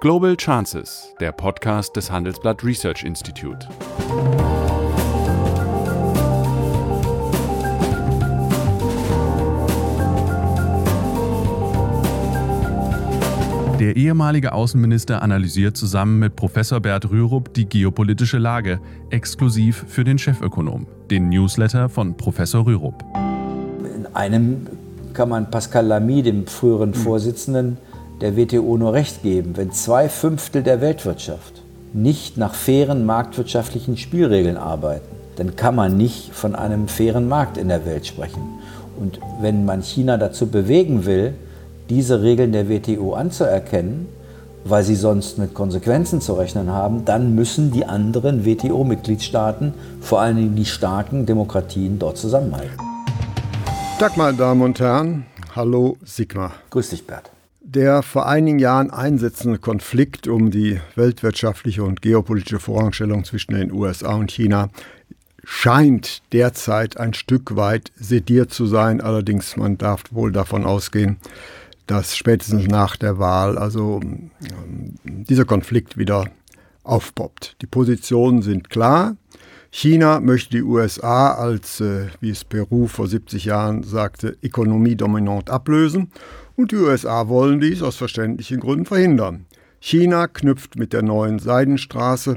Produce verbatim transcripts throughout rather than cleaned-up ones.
Global Chances, der Podcast des Handelsblatt Research Institute. Der ehemalige Außenminister analysiert zusammen mit Professor Bert Rürup die geopolitische Lage, exklusiv für den Chefökonom, den Newsletter von Professor Rürup. In einem kann man Pascal Lamy, dem früheren Vorsitzenden der W T O, nur recht geben. Wenn zwei Fünftel der Weltwirtschaft nicht nach fairen marktwirtschaftlichen Spielregeln arbeiten, dann kann man nicht von einem fairen Markt in der Welt sprechen. Und wenn man China dazu bewegen will, diese Regeln der W T O anzuerkennen, weil sie sonst mit Konsequenzen zu rechnen haben, dann müssen die anderen W T O-Mitgliedstaaten, vor allen Dingen die starken Demokratien, dort zusammenhalten. Tag, meine Damen und Herren. Hallo, Sigmar. Grüß dich, Bert. Der vor einigen Jahren einsetzende Konflikt um die weltwirtschaftliche und geopolitische Vorrangstellung zwischen den U S A und China scheint derzeit ein Stück weit sediert zu sein. Allerdings, man darf wohl davon ausgehen, dass spätestens nach der Wahl also ähm, dieser Konflikt wieder aufpoppt. Die Positionen sind klar. China möchte die U S A als, äh, wie es Peru vor siebzig Jahren sagte, Ökonomie dominant ablösen. Und die U S A wollen dies aus verständlichen Gründen verhindern. China knüpft mit der neuen Seidenstraße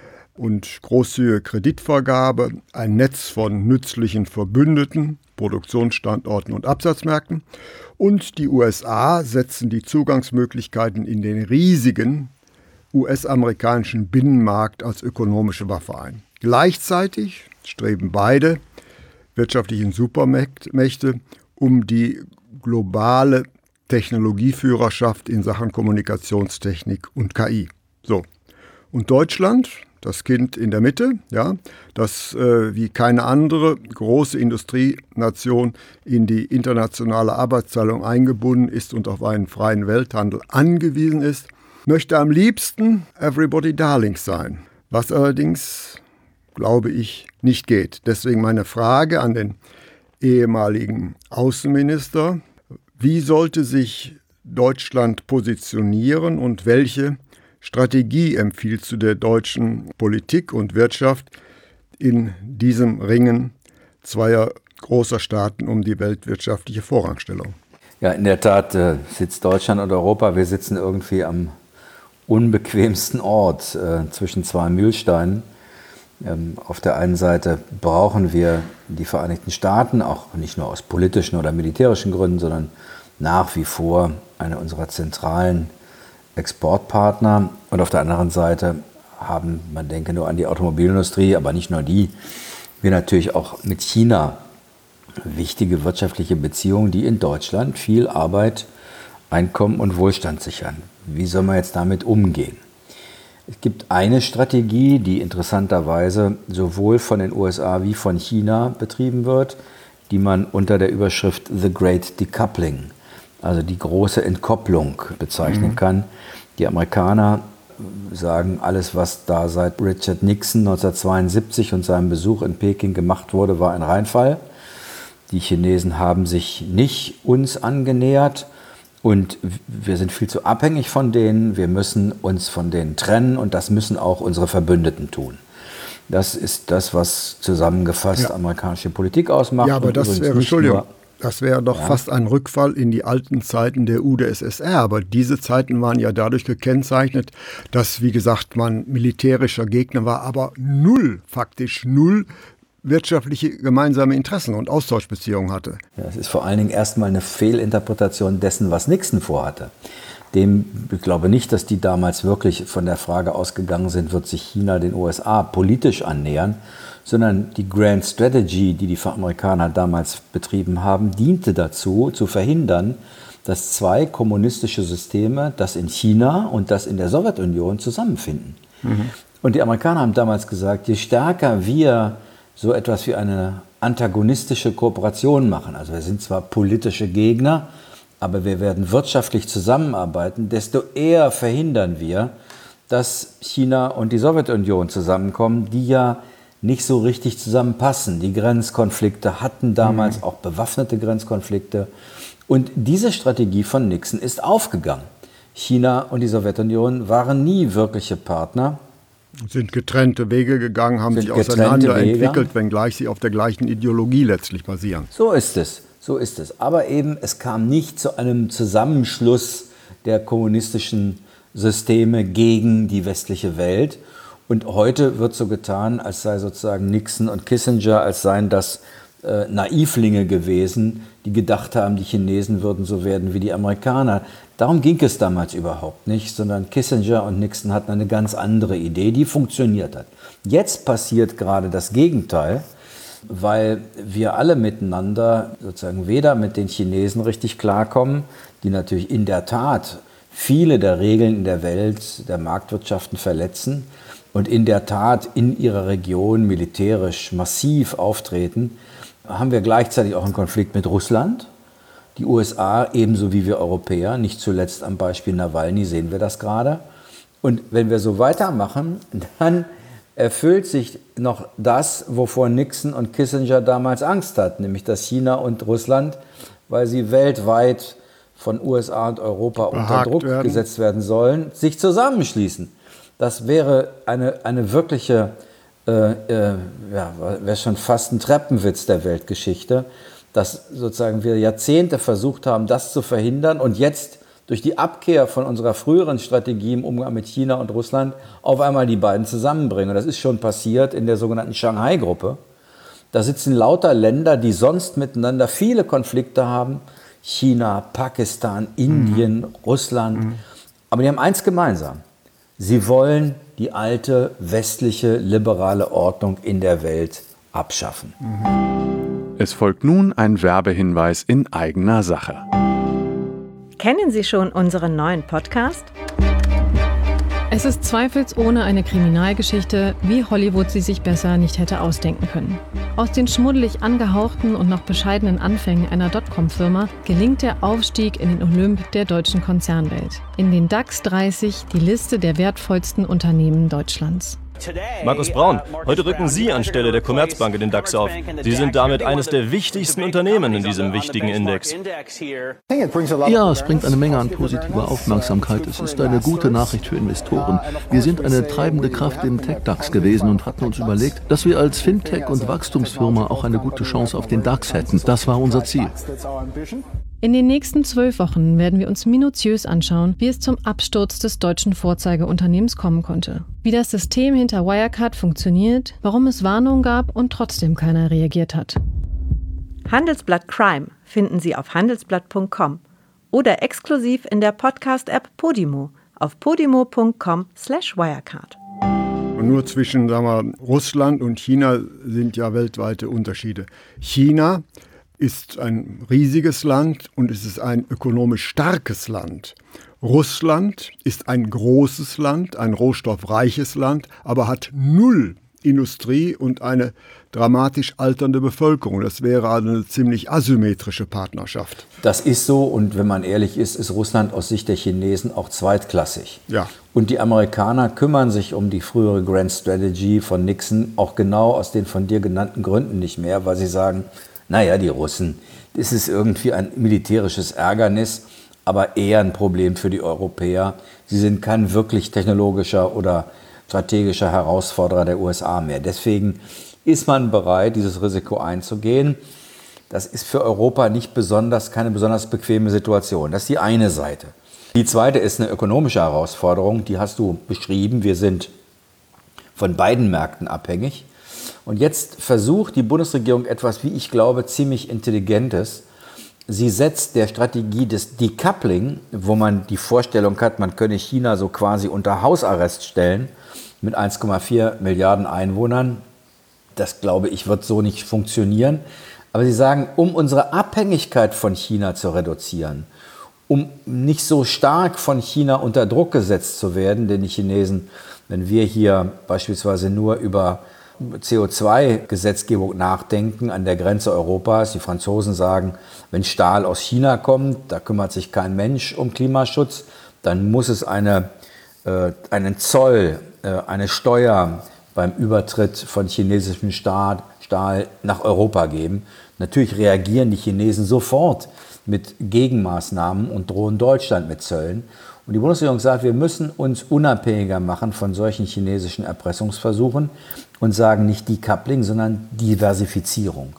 und großzügige Kreditvergabe ein Netz von nützlichen Verbündeten, Produktionsstandorten und Absatzmärkten. Und die U S A setzen die Zugangsmöglichkeiten in den riesigen U S-amerikanischen Binnenmarkt als ökonomische Waffe ein. Gleichzeitig streben beide wirtschaftlichen Supermächte um die globale Technologieführerschaft in Sachen Kommunikationstechnik und K I. So. Und Deutschland, das Kind in der Mitte, ja, das äh, wie keine andere große Industrienation in die internationale Arbeitsteilung eingebunden ist und auf einen freien Welthandel angewiesen ist, möchte am liebsten Everybody Darlings sein, was allerdings, glaube ich, nicht geht. Deswegen meine Frage an den ehemaligen Außenminister: Wie sollte sich Deutschland positionieren und welche Strategie empfiehlst du der deutschen Politik und Wirtschaft in diesem Ringen zweier großer Staaten um die weltwirtschaftliche Vorrangstellung? Ja, in der Tat äh, sitzt Deutschland und Europa, wir sitzen irgendwie am unbequemsten Ort äh, zwischen zwei Mühlsteinen. Ähm, auf der einen Seite brauchen wir die Vereinigten Staaten, auch nicht nur aus politischen oder militärischen Gründen, sondern nach wie vor eine unserer zentralen Exportpartner. Und auf der anderen Seite haben, man denke nur an die Automobilindustrie, aber nicht nur die, wir natürlich auch mit China wichtige wirtschaftliche Beziehungen, die in Deutschland viel Arbeit, Einkommen und Wohlstand sichern. Wie soll man jetzt damit umgehen? Es gibt eine Strategie, die interessanterweise sowohl von den U S A wie von China betrieben wird, die man unter der Überschrift The Great Decoupling, also die große Entkopplung, bezeichnen mhm. kann. Die Amerikaner sagen, alles, was da seit Richard Nixon neunzehnhundertzweiundsiebzig und seinem Besuch in Peking gemacht wurde, war ein Reinfall. Die Chinesen haben sich nicht uns angenähert. Und wir sind viel zu abhängig von denen, wir müssen uns von denen trennen und das müssen auch unsere Verbündeten tun. Das ist das, was zusammengefasst ja. amerikanische Politik ausmacht. Ja, aber und das wäre, Entschuldigung, das wäre doch ja. fast ein Rückfall in die alten Zeiten der U d S S R. Aber diese Zeiten waren ja dadurch gekennzeichnet, dass, wie gesagt, man militärischer Gegner war, aber null, faktisch null, wirtschaftliche gemeinsame Interessen und Austauschbeziehungen hatte. Ja, es ist vor allen Dingen erstmal eine Fehlinterpretation dessen, was Nixon vorhatte. Dem, ich glaube nicht, dass die damals wirklich von der Frage ausgegangen sind, wird sich China den U S A politisch annähern, sondern die Grand Strategy, die die Amerikaner damals betrieben haben, diente dazu, zu verhindern, dass zwei kommunistische Systeme, das in China und das in der Sowjetunion, zusammenfinden. Mhm. Und die Amerikaner haben damals gesagt, je stärker wir so etwas wie eine antagonistische Kooperation machen. Also wir sind zwar politische Gegner, aber wir werden wirtschaftlich zusammenarbeiten, desto eher verhindern wir, dass China und die Sowjetunion zusammenkommen, die ja nicht so richtig zusammenpassen. Die Grenzkonflikte hatten damals mhm. auch bewaffnete Grenzkonflikte. Und diese Strategie von Nixon ist aufgegangen. China und die Sowjetunion waren nie wirkliche Partner. Sind getrennte Wege gegangen, haben Sind sich auseinanderentwickelt, Wege. wenngleich sie auf der gleichen Ideologie letztlich basieren. So ist es, so ist es. Aber eben, es kam nicht zu einem Zusammenschluss der kommunistischen Systeme gegen die westliche Welt. Und heute wird so getan, als sei sozusagen Nixon und Kissinger, als seien das äh, Naivlinge gewesen, die gedacht haben, die Chinesen würden so werden wie die Amerikaner. Darum ging es damals überhaupt nicht, sondern Kissinger und Nixon hatten eine ganz andere Idee, die funktioniert hat. Jetzt passiert gerade das Gegenteil, weil wir alle miteinander sozusagen weder mit den Chinesen richtig klarkommen, die natürlich in der Tat viele der Regeln in der Welt der Marktwirtschaften verletzen und in der Tat in ihrer Region militärisch massiv auftreten, haben wir gleichzeitig auch einen Konflikt mit Russland. Die U S A ebenso wie wir Europäer, nicht zuletzt am Beispiel Nawalny sehen wir das gerade. Und wenn wir so weitermachen, dann erfüllt sich noch das, wovor Nixon und Kissinger damals Angst hatten, nämlich dass China und Russland, weil sie weltweit von U S A und Europa unter Druck werden. gesetzt werden sollen, sich zusammenschließen. Das wäre eine, eine wirkliche, äh, äh, ja, wäre schon fast ein Treppenwitz der Weltgeschichte, dass sozusagen wir Jahrzehnte versucht haben, das zu verhindern und jetzt durch die Abkehr von unserer früheren Strategie im Umgang mit China und Russland auf einmal die beiden zusammenbringen. Und das ist schon passiert in der sogenannten Shanghai-Gruppe. Da sitzen lauter Länder, die sonst miteinander viele Konflikte haben. China, Pakistan, Indien, mhm. Russland. Mhm. Aber die haben eins gemeinsam. Sie wollen die alte westliche liberale Ordnung in der Welt abschaffen. Mhm. Es folgt nun ein Werbehinweis in eigener Sache. Kennen Sie schon unseren neuen Podcast? Es ist zweifelsohne eine Kriminalgeschichte, wie Hollywood sie sich besser nicht hätte ausdenken können. Aus den schmuddelig angehauchten und noch bescheidenen Anfängen einer Dotcom-Firma gelingt der Aufstieg in den Olymp der deutschen Konzernwelt. In den DAX dreißig die Liste der wertvollsten Unternehmen Deutschlands. Markus Braun, heute rücken Sie anstelle der Commerzbank in den DAX auf. Sie sind damit eines der wichtigsten Unternehmen in diesem wichtigen Index. Ja, es bringt eine Menge an positiver Aufmerksamkeit. Es ist eine gute Nachricht für Investoren. Wir sind eine treibende Kraft im Tech-DAX gewesen und hatten uns überlegt, dass wir als Fintech- und Wachstumsfirma auch eine gute Chance auf den DAX hätten. Das war unser Ziel. In den nächsten zwölf Wochen werden wir uns minutiös anschauen, wie es zum Absturz des deutschen Vorzeigeunternehmens kommen konnte. Wie das System hinter Wirecard funktioniert, warum es Warnungen gab und trotzdem keiner reagiert hat. Handelsblatt Crime finden Sie auf handelsblatt punkt com oder exklusiv in der Podcast-App Podimo auf podimo punkt com slash wirecard. Und nur zwischen, sagen wir, Russland und China sind ja weltweite Unterschiede. China ist ein riesiges Land und es ist ein ökonomisch starkes Land. Russland ist ein großes Land, ein rohstoffreiches Land, aber hat null Industrie und eine dramatisch alternde Bevölkerung. Das wäre eine ziemlich asymmetrische Partnerschaft. Das ist so und wenn man ehrlich ist, ist Russland aus Sicht der Chinesen auch zweitklassig. Ja. Und die Amerikaner kümmern sich um die frühere Grand Strategy von Nixon auch genau aus den von dir genannten Gründen nicht mehr, weil sie sagen, naja, die Russen, das ist irgendwie ein militärisches Ärgernis, aber eher ein Problem für die Europäer. Sie sind kein wirklich technologischer oder strategischer Herausforderer der U S A mehr. Deswegen ist man bereit, dieses Risiko einzugehen. Das ist für Europa nicht besonders, keine besonders bequeme Situation. Das ist die eine Seite. Die zweite ist eine ökonomische Herausforderung, die hast du beschrieben. Wir sind von beiden Märkten abhängig. Und jetzt versucht die Bundesregierung etwas, wie ich glaube, ziemlich Intelligentes. Sie setzt der Strategie des Decoupling, wo man die Vorstellung hat, man könne China so quasi unter Hausarrest stellen, mit eins Komma vier Milliarden Einwohnern. Das, glaube ich, wird so nicht funktionieren. Aber sie sagen, um unsere Abhängigkeit von China zu reduzieren, um nicht so stark von China unter Druck gesetzt zu werden, denn die Chinesen, wenn wir hier beispielsweise nur über C O zwei Gesetzgebung nachdenken an der Grenze Europas. Die Franzosen sagen, wenn Stahl aus China kommt, da kümmert sich kein Mensch um Klimaschutz, dann muss es eine, äh, einen Zoll, äh, eine Steuer beim Übertritt von chinesischem Stahl, Stahl nach Europa geben. Natürlich reagieren die Chinesen sofort mit Gegenmaßnahmen und drohen Deutschland mit Zöllen. Und die Bundesregierung sagt, wir müssen uns unabhängiger machen von solchen chinesischen Erpressungsversuchen und sagen nicht Decoupling, sondern Diversifizierung.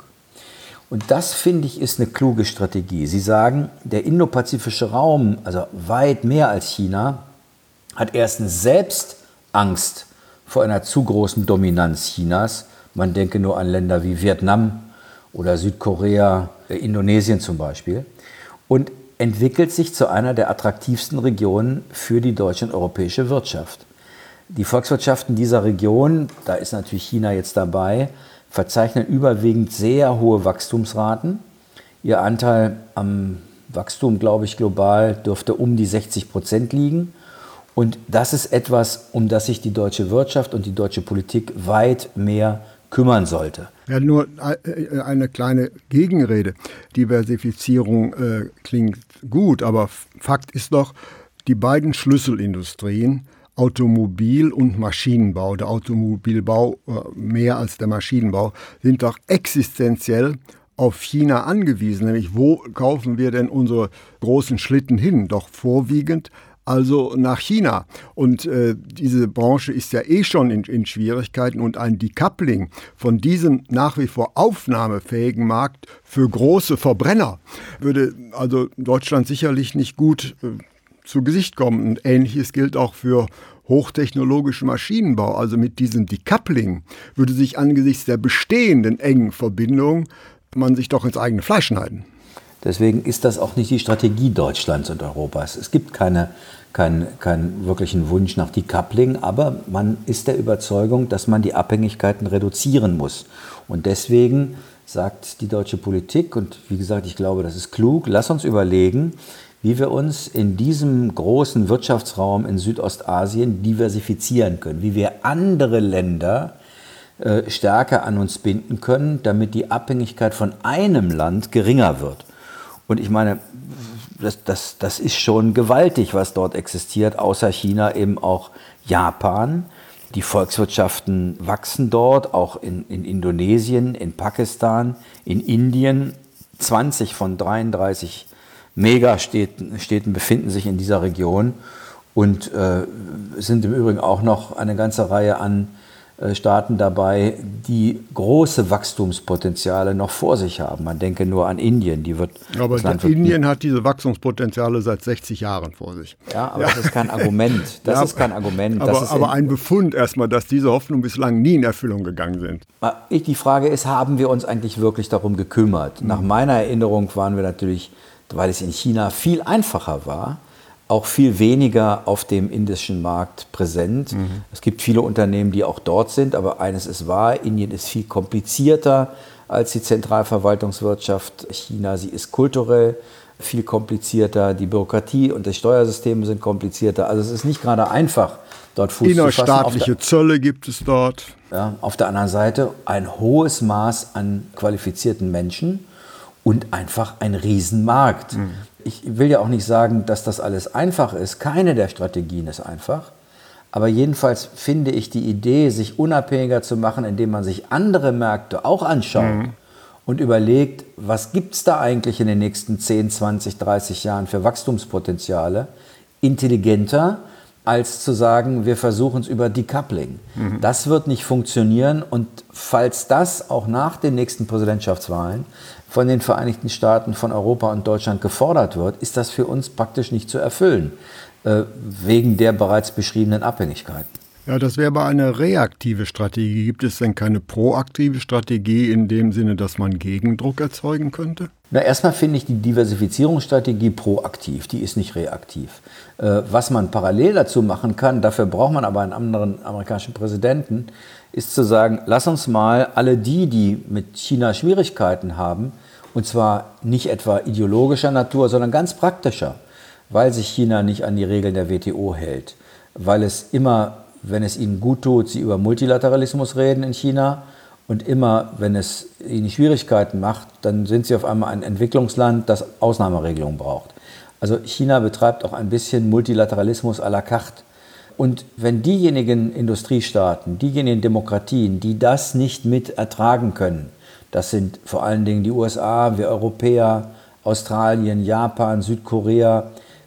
Und das, finde ich, ist eine kluge Strategie. Sie sagen, der indopazifische Raum, also weit mehr als China, hat erstens selbst Angst vor einer zu großen Dominanz Chinas. Man denke nur an Länder wie Vietnam oder Südkorea, Indonesien zum Beispiel. Und entwickelt sich zu einer der attraktivsten Regionen für die deutsche und europäische Wirtschaft. Die Volkswirtschaften dieser Region, da ist natürlich China jetzt dabei, verzeichnen überwiegend sehr hohe Wachstumsraten. Ihr Anteil am Wachstum, glaube ich, global dürfte um die sechzig Prozent liegen. Und das ist etwas, um das sich die deutsche Wirtschaft und die deutsche Politik weit mehr kümmern sollte. Ja, nur eine kleine Gegenrede. Diversifizierung äh, klingt gut, aber Fakt ist doch, die beiden Schlüsselindustrien, Automobil- und Maschinenbau, der Automobilbau äh, mehr als der Maschinenbau, sind doch existenziell auf China angewiesen. Nämlich, wo kaufen wir denn unsere großen Schlitten hin? Doch vorwiegend also nach China. Und äh, diese Branche ist ja eh schon in, in Schwierigkeiten und ein Decoupling von diesem nach wie vor aufnahmefähigen Markt für große Verbrenner würde also Deutschland sicherlich nicht gut äh, zu Gesicht kommen. Und Ähnliches gilt auch für hochtechnologischen Maschinenbau. Also mit diesem Decoupling würde sich angesichts der bestehenden engen Verbindungen man sich doch ins eigene Fleisch schneiden. Deswegen ist das auch nicht die Strategie Deutschlands und Europas. Es gibt keine, keinen, keinen wirklichen Wunsch nach Decoupling, aber man ist der Überzeugung, dass man die Abhängigkeiten reduzieren muss. Und deswegen sagt die deutsche Politik, und wie gesagt, ich glaube, das ist klug, lass uns überlegen, wie wir uns in diesem großen Wirtschaftsraum in Südostasien diversifizieren können, wie wir andere Länder äh, stärker an uns binden können, damit die Abhängigkeit von einem Land geringer wird. Und ich meine, das, das, das ist schon gewaltig, was dort existiert, außer China eben auch Japan. Die Volkswirtschaften wachsen dort, auch in, in Indonesien, in Pakistan, in Indien. zwanzig von dreiunddreißig Megastädten Städten befinden sich in dieser Region und äh, sind im Übrigen auch noch eine ganze Reihe an äh, Staaten dabei, die große Wachstumspotenziale noch vor sich haben. Man denke nur an Indien. Die wird, aber das Land Indien wird, hat diese Wachstumspotenziale seit sechzig Jahren vor sich. Ja, aber ja. das ist kein Argument. Das ja, ist kein Argument. Aber, das ist aber ein Befund erstmal, dass diese Hoffnungen bislang nie in Erfüllung gegangen sind. Die Frage ist, haben wir uns eigentlich wirklich darum gekümmert? Mhm. Nach meiner Erinnerung waren wir natürlich, weil es in China viel einfacher war, auch viel weniger auf dem indischen Markt präsent. Mhm. Es gibt viele Unternehmen, die auch dort sind, aber eines ist wahr, Indien ist viel komplizierter als die Zentralverwaltungswirtschaft China. Sie ist kulturell viel komplizierter, die Bürokratie und die Steuersysteme sind komplizierter. Also es ist nicht gerade einfach, dort Fuß zu fassen. Innerstaatliche Zölle gibt es dort. Ja, auf der anderen Seite ein hohes Maß an qualifizierten Menschen und einfach ein Riesenmarkt. Mhm. Ich will ja auch nicht sagen, dass das alles einfach ist. Keine der Strategien ist einfach. Aber jedenfalls finde ich die Idee, sich unabhängiger zu machen, indem man sich andere Märkte auch anschaut mhm. und überlegt, was gibt es da eigentlich in den nächsten zehn, zwanzig, dreißig Jahren für Wachstumspotenziale, intelligenter, als zu sagen, wir versuchen es über Decoupling. Mhm. Das wird nicht funktionieren und falls das auch nach den nächsten Präsidentschaftswahlen von den Vereinigten Staaten, von Europa und Deutschland gefordert wird, ist das für uns praktisch nicht zu erfüllen, äh, wegen der bereits beschriebenen Abhängigkeiten. Ja, das wäre aber eine reaktive Strategie. Gibt es denn keine proaktive Strategie in dem Sinne, dass man Gegendruck erzeugen könnte? Na, erstmal finde ich die Diversifizierungsstrategie proaktiv, die ist nicht reaktiv. Äh, was man parallel dazu machen kann, dafür braucht man aber einen anderen amerikanischen Präsidenten, ist zu sagen, lass uns mal alle die, die mit China Schwierigkeiten haben, und zwar nicht etwa ideologischer Natur, sondern ganz praktischer, weil sich China nicht an die Regeln der W T O hält, weil es immer, wenn es ihnen gut tut, sie über Multilateralismus reden in China und immer, wenn es ihnen Schwierigkeiten macht, dann sind sie auf einmal ein Entwicklungsland, das Ausnahmeregelungen braucht. Also China betreibt auch ein bisschen Multilateralismus à la carte. Und wenn diejenigen Industriestaaten, diejenigen Demokratien, die das nicht mit ertragen können, das sind vor allen Dingen die U S A, wir Europäer, Australien, Japan, Südkorea,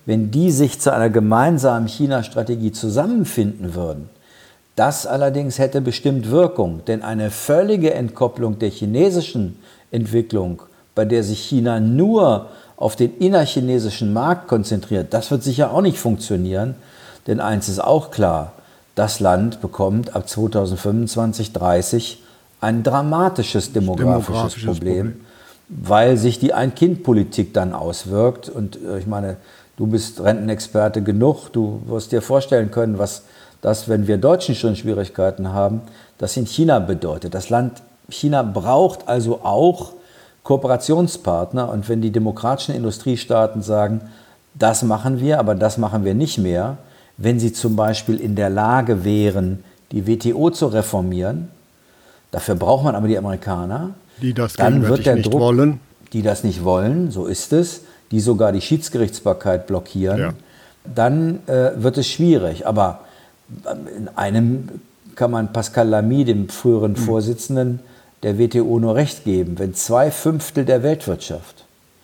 wenn die sich zu einer gemeinsamen China-Strategie zusammenfinden würden. Das allerdings hätte bestimmt Wirkung, denn eine völlige Entkopplung der chinesischen Entwicklung, bei der sich China nur auf den innerchinesischen Markt konzentriert, das wird sicher auch nicht funktionieren, denn eins ist auch klar, das Land bekommt ab zweitausendfünfundzwanzig, dreißig ein dramatisches demografisches, demografisches Problem, Problem, weil sich die Ein-Kind-Politik dann auswirkt. Und äh, ich meine, du bist Rentenexperte genug, du wirst dir vorstellen können, was das, wenn wir Deutschen schon Schwierigkeiten haben, das in China bedeutet. Das Land China braucht also auch Kooperationspartner. Und wenn die demokratischen Industriestaaten sagen, das machen wir, aber das machen wir nicht mehr, wenn sie zum Beispiel in der Lage wären, die W T O zu reformieren, dafür braucht man aber die Amerikaner, die das dann wird der nicht Druck, wollen. Die das nicht wollen, so ist es, die sogar die Schiedsgerichtsbarkeit blockieren, ja. Dann äh, wird es schwierig. Aber in einem kann man Pascal Lamy, dem früheren mhm. Vorsitzenden der W T O, nur recht geben. Wenn zwei Fünftel der Weltwirtschaft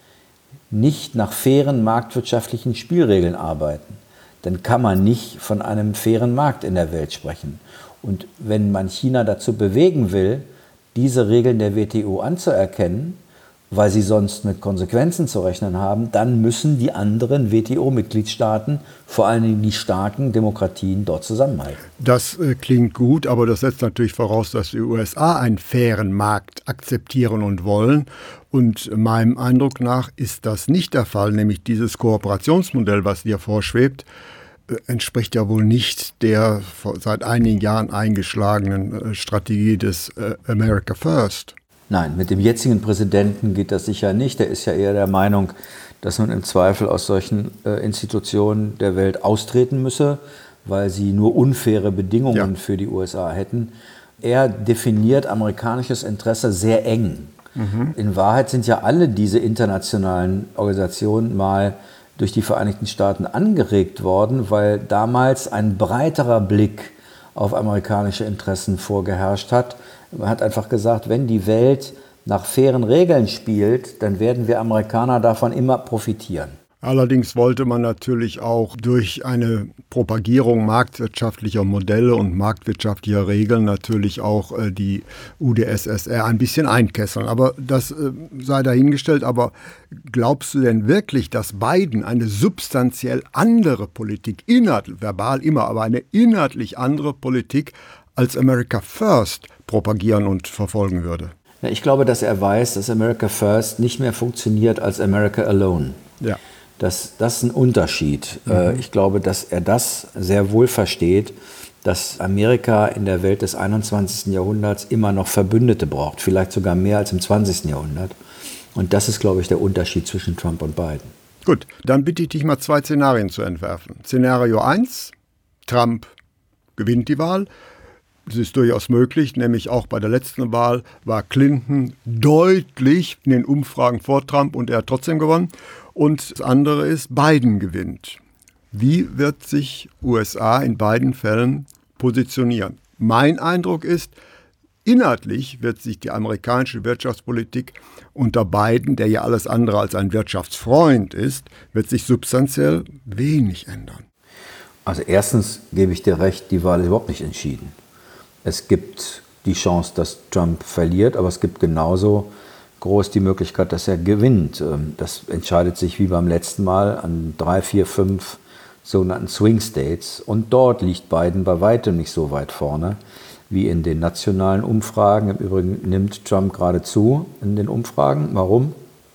nicht nach fairen marktwirtschaftlichen Spielregeln arbeiten, dann kann man nicht von einem fairen Markt in der Welt sprechen. Und wenn man China dazu bewegen will, diese Regeln der W T O anzuerkennen, weil sie sonst mit Konsequenzen zu rechnen haben, dann müssen die anderen W T O-Mitgliedstaaten, vor allen Dingen die starken Demokratien, dort zusammenhalten. Das äh, klingt gut, aber das setzt natürlich voraus, dass die U S A einen fairen Markt akzeptieren und wollen. Und meinem Eindruck nach ist das nicht der Fall, nämlich dieses Kooperationsmodell, was dir vorschwebt, äh, entspricht ja wohl nicht der vor, seit einigen Jahren eingeschlagenen äh, Strategie des äh, America First. Nein, mit dem jetzigen Präsidenten geht das sicher nicht. Er ist ja eher der Meinung, dass man im Zweifel aus solchen äh, Institutionen der Welt austreten müsse, weil sie nur unfaire Bedingungen ja. für die U S A hätten. Er definiert amerikanisches Interesse sehr eng. Mhm. In Wahrheit sind ja alle diese internationalen Organisationen mal durch die Vereinigten Staaten angeregt worden, weil damals ein breiterer Blick auf amerikanische Interessen vorgeherrscht hat. Man hat einfach gesagt, wenn die Welt nach fairen Regeln spielt, dann werden wir Amerikaner davon immer profitieren. Allerdings wollte man natürlich auch durch eine Propagierung marktwirtschaftlicher Modelle und marktwirtschaftlicher Regeln natürlich auch äh, die U d S S R ein bisschen einkesseln. Aber das äh, sei dahingestellt. Aber glaubst du denn wirklich, dass Biden eine substanziell andere Politik, inhaltlich, verbal immer, aber eine inhaltlich andere Politik als America First propagieren und verfolgen würde? Ich glaube, dass er weiß, dass America First nicht mehr funktioniert als America Alone. Ja. Das, das ist ein Unterschied. Mhm. Ich glaube, dass er das sehr wohl versteht, dass Amerika in der Welt des einundzwanzigsten Jahrhunderts immer noch Verbündete braucht, vielleicht sogar mehr als im zwanzigsten Jahrhundert. Und das ist, glaube ich, der Unterschied zwischen Trump und Biden. Gut, dann bitte ich dich mal zwei Szenarien zu entwerfen. Szenario eins, Trump gewinnt die Wahl. Das ist durchaus möglich, nämlich auch bei der letzten Wahl war Clinton deutlich in den Umfragen vor Trump und er hat trotzdem gewonnen. Und das andere ist, Biden gewinnt. Wie wird sich U S A in beiden Fällen positionieren? Mein Eindruck ist, inhaltlich wird sich die amerikanische Wirtschaftspolitik unter Biden, der ja alles andere als ein Wirtschaftsfreund ist, wird sich substanziell wenig ändern. Also erstens gebe ich dir recht, die Wahl ist überhaupt nicht entschieden. Es gibt die Chance, dass Trump verliert, aber es gibt genauso groß die Möglichkeit, dass er gewinnt. Das entscheidet sich wie beim letzten Mal an drei, vier, fünf sogenannten Swing States. Und dort liegt Biden bei weitem nicht so weit vorne wie in den nationalen Umfragen. Im Übrigen nimmt Trump gerade zu in den Umfragen. Warum?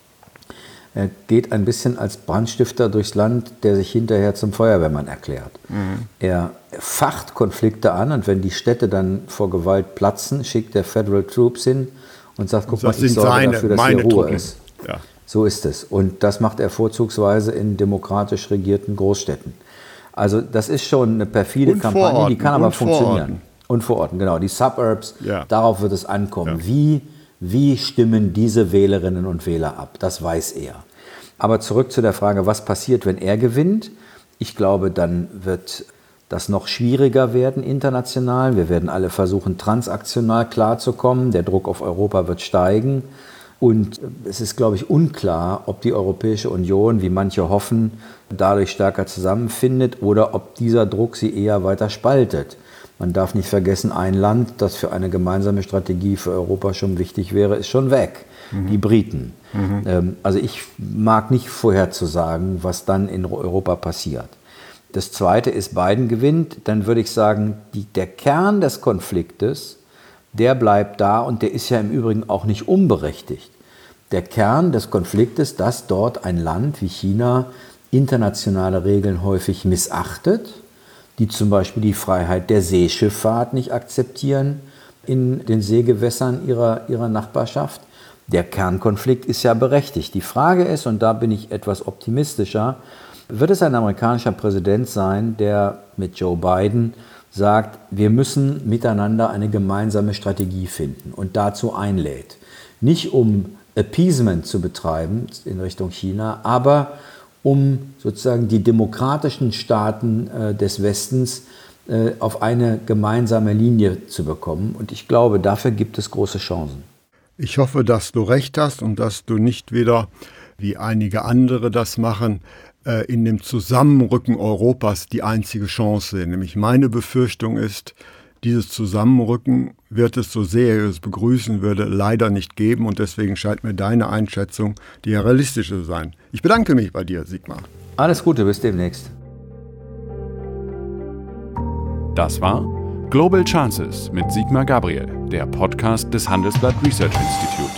Er geht ein bisschen als Brandstifter durchs Land, der sich hinterher zum Feuerwehrmann erklärt. Mhm. Er facht Konflikte an und wenn die Städte dann vor Gewalt platzen, schickt er Federal Troops hin und sagt, guck mal, ich sorge seine, dafür, dass hier Ruhe Truppen. ist. Ja. So ist es. Und das macht er vorzugsweise in demokratisch regierten Großstädten. Also das ist schon eine perfide und Kampagne, Vororten, die kann aber funktionieren. Vororten. Und vor Ort, genau. Die Suburbs, ja. darauf wird es ankommen. Ja. Wie, wie stimmen diese Wählerinnen und Wähler ab? Das weiß er. Aber zurück zu der Frage, was passiert, wenn er gewinnt? Ich glaube, dann wird das noch schwieriger werden international. Wir werden alle versuchen, transaktional klarzukommen. Der Druck auf Europa wird steigen. Und es ist, glaube ich, unklar, ob die Europäische Union, wie manche hoffen, dadurch stärker zusammenfindet oder ob dieser Druck sie eher weiter spaltet. Man darf nicht vergessen, ein Land, das für eine gemeinsame Strategie für Europa schon wichtig wäre, ist schon weg. Mhm. Die Briten. Mhm. Ähm, also ich mag nicht vorherzusagen, was dann in Europa passiert. Das Zweite ist, Biden gewinnt, dann würde ich sagen, die, der Kern des Konfliktes, der bleibt da und der ist ja im Übrigen auch nicht unberechtigt. Der Kern des Konfliktes, dass dort ein Land wie China internationale Regeln häufig missachtet, die zum Beispiel die Freiheit der Seeschifffahrt nicht akzeptieren in den Seegewässern ihrer, ihrer Nachbarschaft. Der Kernkonflikt ist ja berechtigt. Die Frage ist, und da bin ich etwas optimistischer, wird es ein amerikanischer Präsident sein, der mit Joe Biden sagt, wir müssen miteinander eine gemeinsame Strategie finden und dazu einlädt. Nicht um Appeasement zu betreiben in Richtung China, aber um sozusagen die demokratischen Staaten äh, des Westens äh, auf eine gemeinsame Linie zu bekommen. Und ich glaube, dafür gibt es große Chancen. Ich hoffe, dass du recht hast und dass du nicht wieder, wie einige andere das machen, in dem Zusammenrücken Europas die einzige Chance sehen. Nämlich meine Befürchtung ist, dieses Zusammenrücken wird es, so sehr ich es begrüßen würde, leider nicht geben. Und deswegen scheint mir deine Einschätzung die realistische zu sein. Ich bedanke mich bei dir, Sigmar. Alles Gute, bis demnächst. Das war Global Chances mit Sigmar Gabriel, der Podcast des Handelsblatt Research Institute.